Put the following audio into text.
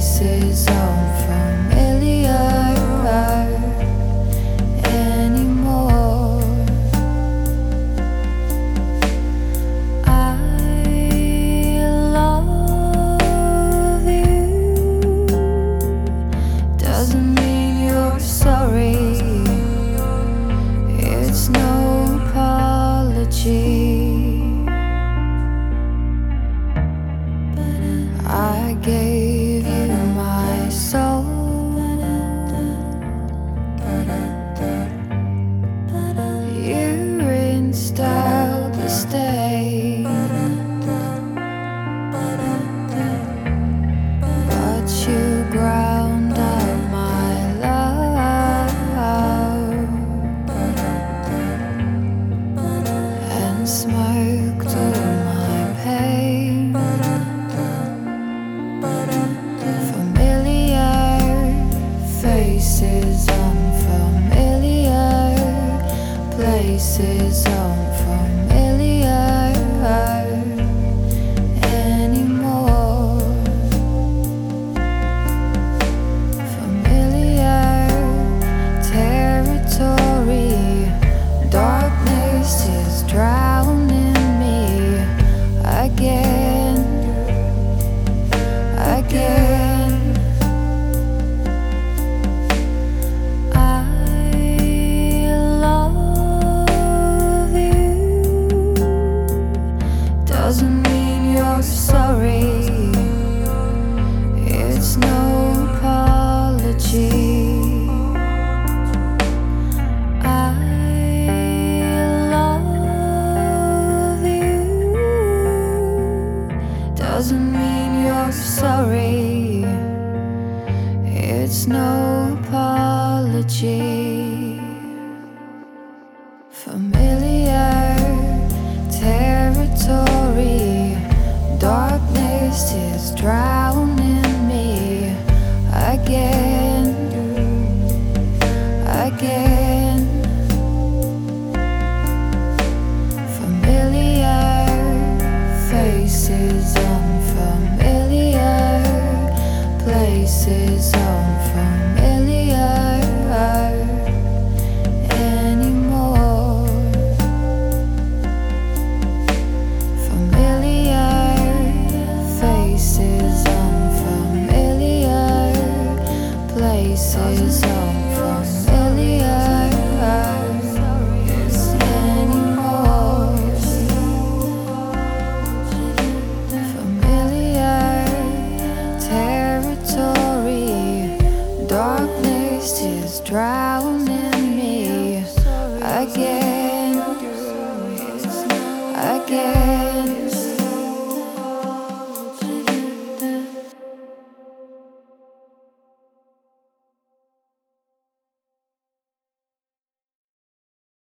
places unfamiliar anymore. I love you doesn't mean you're sorry. It's no apology. I gave you my soul. You rinsed out the stain, but you ground out my love and smoked all my pain. Faces unfamiliar, places unfamiliar anymore. Familiar territory, darkness is drowning me again, again. Doesn't mean you're sorry. It's no apology. I love you doesn't mean you're sorry. It's no apology. Familiar territory, darkness is drowning me again, again. Familiar faces unfamiliar, places unfamiliar anymore. Faces unfamiliar, places unfamiliar anymore. Familiar territory, darkness is drowning me again, again.